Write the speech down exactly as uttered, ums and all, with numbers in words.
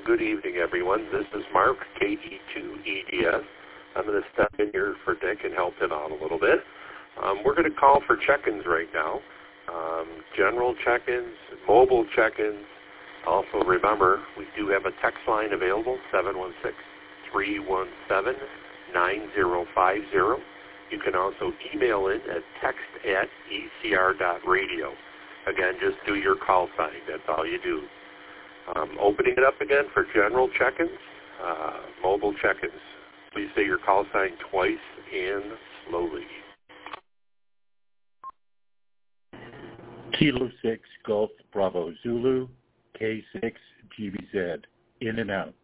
good evening, everyone. This is Mark, K E two E D S. I'm going to step in here for Dick and help him out a little bit. Um, we're going to call for check-ins right now. Um, general check-ins, mobile check-ins. Also, remember, we do have a text line available, seven one six, three one seven, nine zero five zero. You can also email in at text at e c r dot radio. Again, just do your call sign. That's all you do. Um, opening it up again for general check-ins, uh, mobile check-ins. Please say your call sign twice and slowly. Kilo six Golf Bravo Zulu, K six G B Z, in and out.